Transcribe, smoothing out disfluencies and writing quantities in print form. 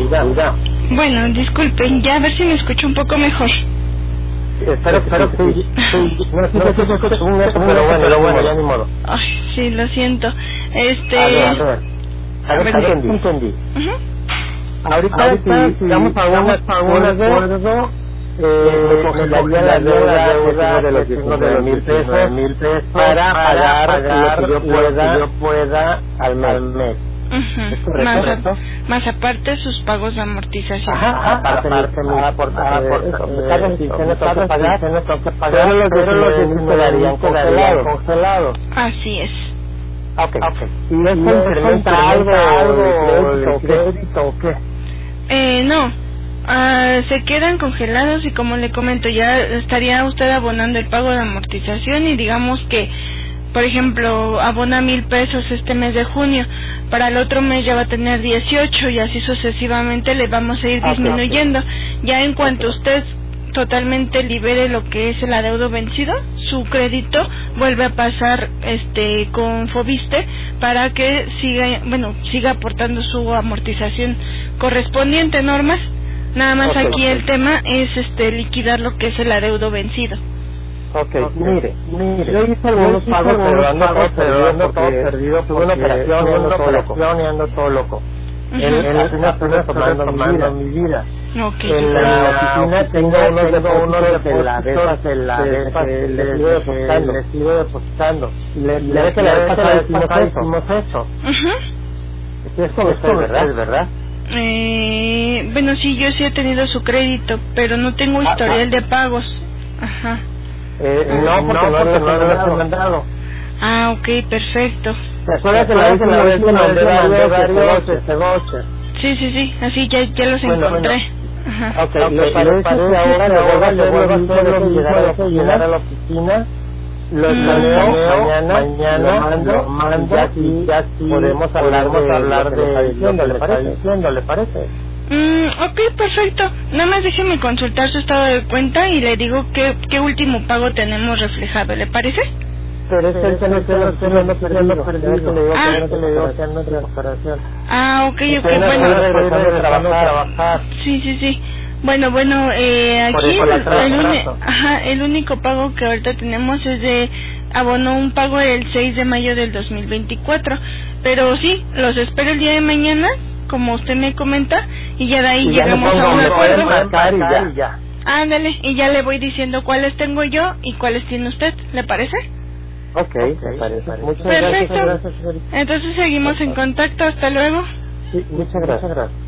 diga. Bueno, disculpen, ya a ver si me escucho un poco mejor. Espero que sí. No sé si se escucha un eco, pero bueno, ya ni modo. Ay, sí, lo siento. A ver, entendí. Ahorita si llegamos a un acuerdo, me daría la deuda de los 19,000 pesos para pagar lo que yo pueda al mes. ¿Es correcto? Más aparte sus pagos de amortización. Aparte pero los 19,000 quedarían congelados. Así es. Okay. ¿Y eso incrementa algo de crédito o qué? No. Se quedan congelados y como le comento, ya estaría usted abonando el pago de amortización y digamos que, por ejemplo, abona 1,000 pesos este mes de junio, para el otro mes ya va a tener 18 y así sucesivamente le vamos a ir disminuyendo. Ya en cuanto usted totalmente libere lo que es el adeudo vencido, su crédito vuelve a pasar con Fobiste para que siga aportando su amortización correspondiente, normas. Nada más aquí el tema es liquidar lo que es el adeudo vencido. Mire, yo hice algunos pagos, pero ando todo perdido, tuve una operación y ando todo loco. En la oficina estoy tomando mi vida. En la oficina tengo unos depósitos de la le sigo depositando. Le que la vez pasada hicimos eso. Es con usted, ¿verdad? Bueno, sí, yo sí he tenido su crédito, pero no tengo historial de pagos. No, porque no lo he mandado. Ok, perfecto. ¿Te acuerdas de la vez que mandé varios vouchers? Sí, así ya los encontré. Le parece ahora le vuelvo a llegar a la oficina, lo escaneo, mañana lo mando y ya podemos hablar de diciendo, ¿le parece? Ok, perfecto. Nada más déjeme consultar su estado de cuenta y le digo qué último pago tenemos reflejado, ¿le parece? Pero es el que no estoy perdido. Ok, bueno. Trabajar. Sí. Bueno, aquí el único pago que ahorita tenemos es de abonó un pago el 6 de mayo del 2024, pero sí, los espero el día de mañana, como usted me comenta, y ya de ahí llegamos a un acuerdo. Ándale, y ya le voy diciendo cuáles tengo yo y cuáles tiene usted, ¿le parece? Me parece. Muchas Perfecto. gracias. Entonces seguimos en contacto, hasta luego. Sí, muchas gracias.